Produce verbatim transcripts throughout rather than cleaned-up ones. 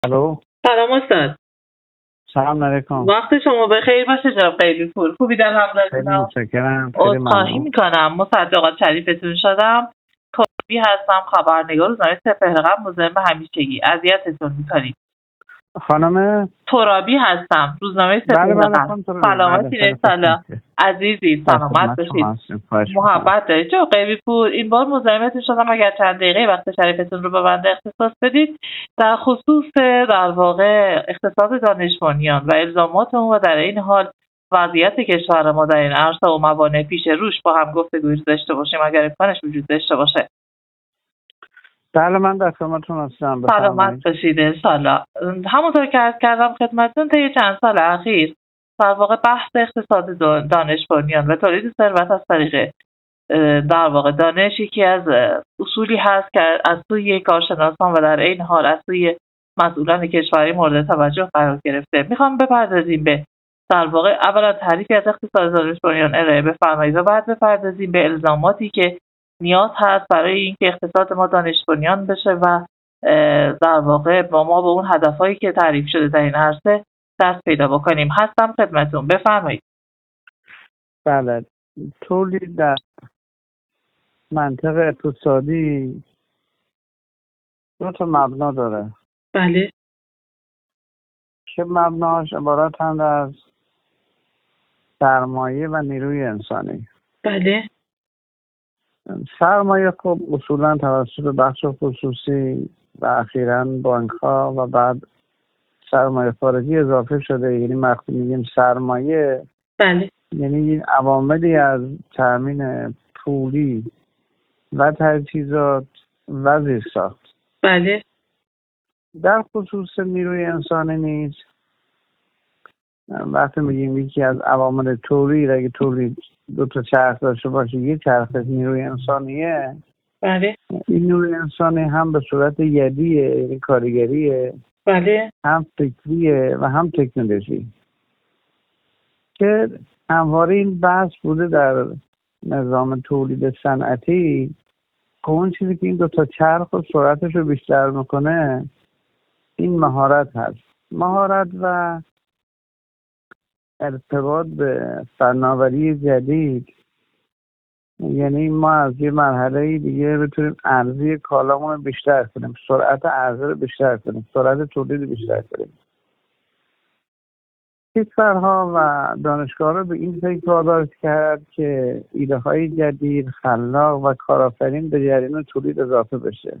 الو. سلام استاد. سلام علیکم. وقت شما بخیر باشه جناب قیلی پور. خوبی در حضرتون؟ خیلی متشکرم. خیلی عذرخواهی ممنون. میکنم مصدقات شریفتون شدم. ترابی هستم، خبرنگار روزنامه سپهر مزاحم همیشگی. اذیتتون میکنیم. خانم ترابی هستم، روزنامه بله بله سپهر. خانم ترابی. سلامتی بله، انشالله. عزیزی در سلامت خدمت باشید. شما هستیم. خواهش می‌کنم. محبت دارید جناب قیلی پور. این بار مزاحمتون شدم اگر چند دقیقه وقت شریفتون رو به بنده اختصاص بدید در خصوص در واقع اقتصاد دانش بنیان و الزامات اون و در این حال وضعیت کشور ما در این عرصه و موانع پیش روش با هم گفتگویی داشته باشیم اگر امکانش وجود داشته باشه. بله من در خدمتتون هستم. سلامت باشید انشالله. همونطور که عرض کردم خدمتتون طی چند سال اخیر در واقع بحث اقتصاد دانش بنیان و تولید ثروت از طریق در واقع دانش یکی از اصولی هست که از سوی کارشناسان و در این حال از سوی مسئولان کشوری مورد توجه قرار گرفته. میخوام بپردازیم به در واقع اولا تعریفی از اقتصاد دانش بنیان ارائه بفرمایید و بعد بپردازیم به الزاماتی که نیاز هست برای اینکه اقتصاد ما دانش بنیان بشه و در واقع با ما به اون هدفهایی که تعریف شده در این عرصه دست پیدا بکنیم. هستم خدمتتون، بفرمایید. بله، تولید در منطق اقتصادی دو تا مبنا داره. بله. که مبناش عبارتند از سرمایه و نیروی انسانی. بله. سرمایه خب اصولا توسط بخش خصوصی و اخیراً بانک‌ها و بعد سرمایه خارجی اضافه شده. یعنی وقتی میگیم سرمایه، بله، یعنی این عواملی از تامین پولی و تجهیزات و زیرساخت. بله. در خصوص نیروی انسانی نیز وقتی میگیم یکی از عوامل تولید، اگه تولید دو تا چرخ داشته باشه، یک چرخ نیروی انسانیه. بله. این نیروی انسانی هم به صورت یدیه، یعنی کارگریه، بله. هم فکریه و هم تکنولوژی. که همواره این بحث بوده در نظام تولید صنعتی که اون چیزی که این دو تا چرخ و سرعتش رو بیشتر میکنه این مهارت هست. مهارت و ارتباط به فناوری جدید، یعنی ما از یه مرحله دیگه بتونیم عرضه کالامون رو بیشتر کنیم، سرعت عرضه رو بیشتر کنیم، سرعت تولید رو بیشتر کنیم. کشورها و دانشگاه رو به این فکر وادار کرد که ایده های جدید، خلاق و کارآفرین به جریان تولید اضافه بشه.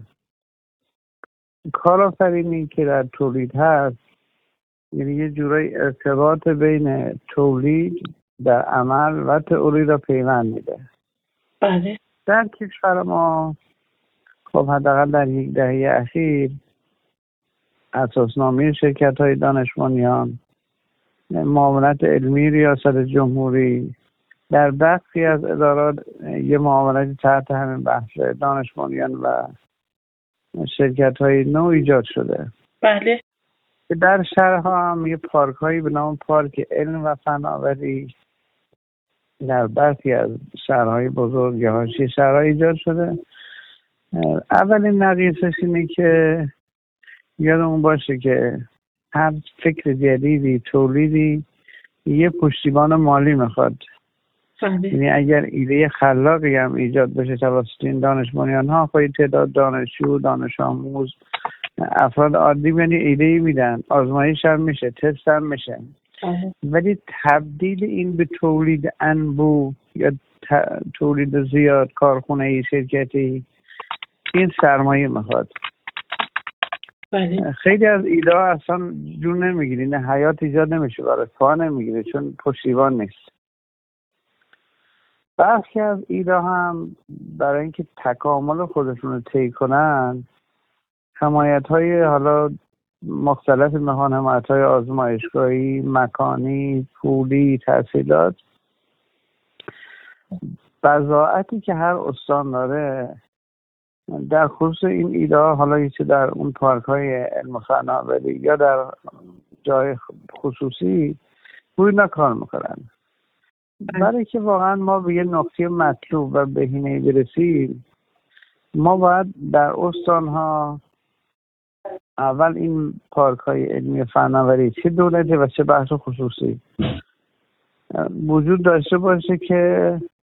کارآفرینی که در تولید هست یعنی یه جورای ارتباط بین تولید در عمل و تئوری را پیوند میده. بله. در کشور ما خب حداقل در یک دهه اخیر اساسنامه شرکت های دانش بنیان، معاونت علمی ریاست جمهوری، در بخشی از ادارات یه معاونت تحت همین بحث دانش بنیان و شرکت های نو ایجاد شده. بله. در شهرها هم یه پارک هایی به نام پارک علم و فناوری در برخی از شهرهای بزرگ یا حاشیه شهرها ایجاد شده. اولین نقیصش اینه که یادمون باشه که هر فکر جدیدی، تولیدی یه پشتیبان مالی میخواد. یعنی اگر ایده خلاقی هم ایجاد بشه توسط این دانش بنیان ها، خب تعداد دانشجو، دانش آموز، افراد عادی یعنی ایده میدن، آزمایش هم میشه، تست هم میشه. ولی تبدیل این به تولید انبوه یا تولید زیاد، کارخونه ای، شرکتی، این سرمایه میخواد. بله. خیلی از ایده ها اصلا جور نمیگیره، نه حیات ایجاد نمیشه، برای پا نمیگیره چون پشتیبان نیست. برخی از ایده هم برای اینکه تکامل خودشون رو طی کنن حمایت های حالا مختلف میخوان، حمایت های آزمایشگاهی، مکانی، پولی، تحصیلات. بضاعتی که هر استان داره در خصوص این ایده ها، حالا یکی در اون پارک های علم و فناوری یا در جای خصوصی روی کار میکنن. برای که واقعا ما به یه نقطه مطلوب و بهینه‌ای برسیم، ما باید در استان ها اول این پارک های علمی فناوری چه دولتی و چه بخش خصوصی وجود داشته باشه که